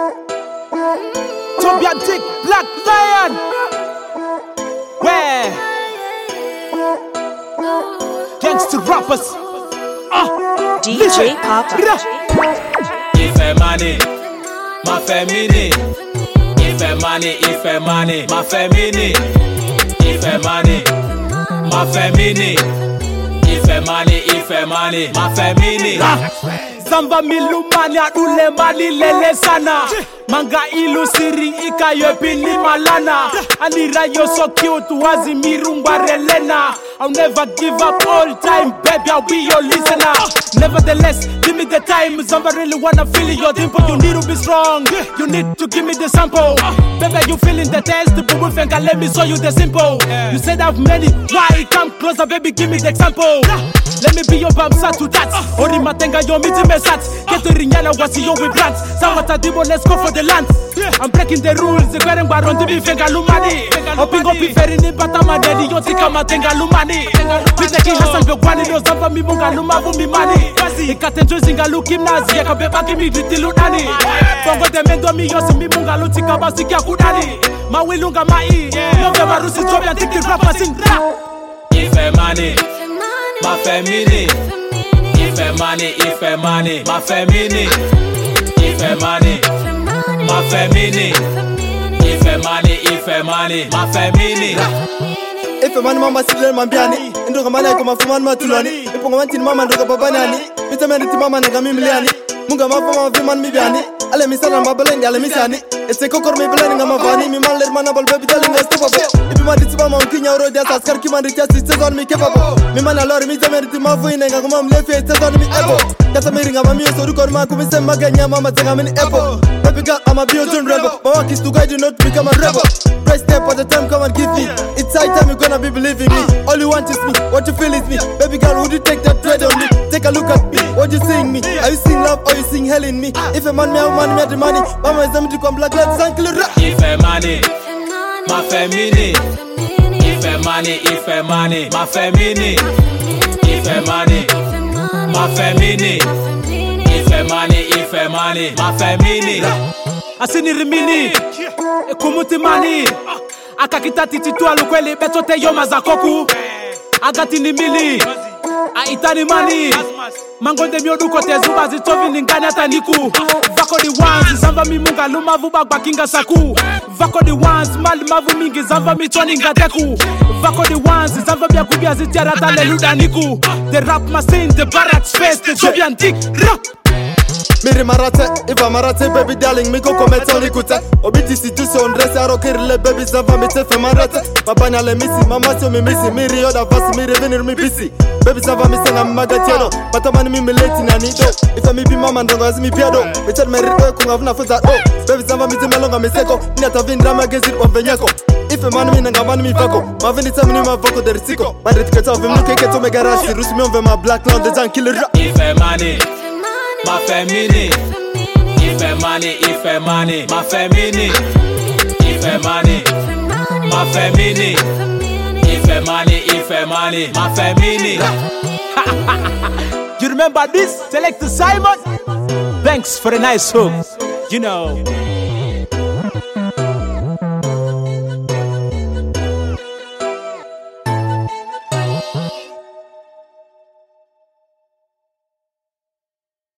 Tobian Dick, Black Lion. Where? Gangster rappers. DJ Papa. Ife money, my family. Ife money, my family. Ife money, my family. Ife money, my family. Zamba milumani adule mali lele sana. Manga ilu siri ika yepini malana. Anira yo so cute wazi mirumba relena. I'll never give up all time, baby, I'll be your listener. Nevertheless, give me the time. Zamba really wanna feel your dimple. You need to be strong. You need to give me the sample. Baby, you feeling the test. Boo finger, let me show you the simple. You said I've many. Why? Come closer, baby, give me the example. Let me be your bamsa to that. Ori matenga yo miti mesat. Get the rinyana wasi yo with plants. Sawata dibo, let's go for the land. I'm breaking the rules. The wearing baron to be finger lumani. Hopping up if any batama daddy yo tika matenga lumani. Biteki hasan be kwani no zamba mi munga lumavu mi mani. Ikatenjo zinga lukimnazi ya kabeba kimi vitilu nani. Bongo de mendo mi yosi mi munga lutika basi kia kudani. Mawilunga mai. Nove marusi Tobian Dick the rapper sing rap. Ife money, my family. Ife money, my family. Ife money, my family. Ife money, my family. Ife mani mama sidle mambiani. Ndoga mani kwa mafumani matulani. Iponga mantini mama ndoga babani. Mitameriti mama nanga mimiliani. Munga mafuma mafumani mibiani. Ale misana mabalendi ale misani. Ese kokor mi belani nga mafani. Mi man ler manabal baby darling nga step up. Ipi man riti mama unkinya uro dia saskar ki man riti asi sezon mi kebabo. Mi man alori mitameriti mafuine nga kumam lefi sezon mi ebo. Kasa miri nga mami yoso rukor ma kumisema ganya mama tenga mini ebo. Baby girl I'm a beautiful rebel. My work is to guide you not to become a rebel. Press step at the time come and give me. It's high time you're gonna be believing me. All you want is me, what you feel is me. Baby girl, would you take that thread on me? Take a look at me, what you seeing me? Are you seeing love or you seeing hell in me? If a man me, I'm man me the money. Mama is empty, come black, let's thank you. Ife money, my family. Ife money, my family. Ife money, my family. Ife money, my family. Asini rimini, kumuti mani. Akakita tititu alukweli beto te yoma za koku. Agati ni mili, aitani mani. Mangonde miodu kote zuba zitovi ningani hata niku. Vako di ones, zamba mi munga lumavu bagba kinga saku. Vako di ones, mali mavu mingi zamba mi choni ngadeku. Vako di ones, zamba bia kubia zitiara tale luda niku. The rap machine, the barat space, the Tobian Dick rap. Miri marate, iva marate, baby darling, mi go komete onikute. Obiti situation, dress aro kirile, baby zava mi tefe marate. Babanya le misi, mama sio mi misi, miri yoda vasi, miri vinir mi bisi. Baby zava mi senga magatieno, matamani mi mileti na nido. Ifa mi bi mama ndongo azi mi piado, michad merito kunga vuna fuza oh. Baby zava mi zimelonga mi seko, ni atavi ndrama gezit wavenyako. Ife mani mi nanga mani mi vako, mavini tami ni ma vako derisiko. Mandriti keta ovim nuke keto me garasi, rusi mi onve ma black clown, the jan killer rap. Ife money, my family. Ife money, my family. Ife money, my family. Ife money, my family. You remember this? Select Simon. Thanks for a nice hook. You know.